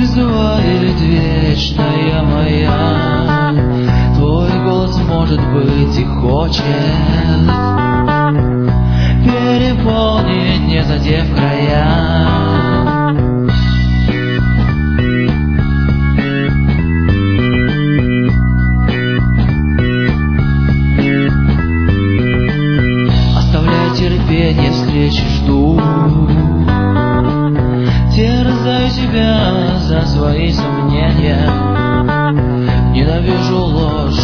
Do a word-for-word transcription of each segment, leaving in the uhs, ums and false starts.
Вызывает вечная моя, твой голос, может быть, и хочет переполнить, не задев края. Оставляй терпение, встречи жду, терзаю себя за свои сомнения, ненавижу ложь,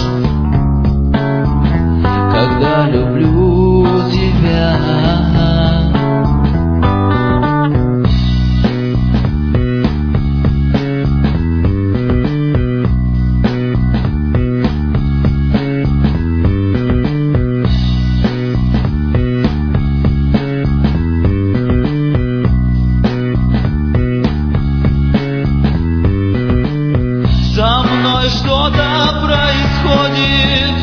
когда люблю тебя. Со мной что-то происходит,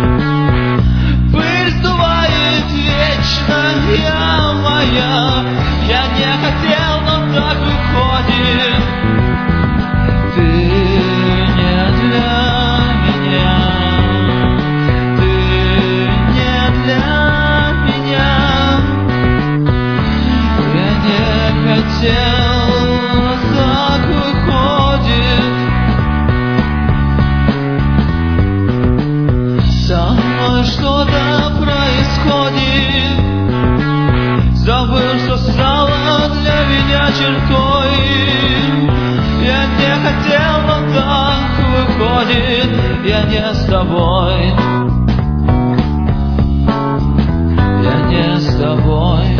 пыль сдувает вечная моя. Я не хотел, но так выходит. Ты не для меня, ты не для меня. Я не хотел, но так выходит. Со мной что-то происходит, забыл, что стало для меня чертой. Я не хотел, но так выходит. Я не с тобой, я не с тобой.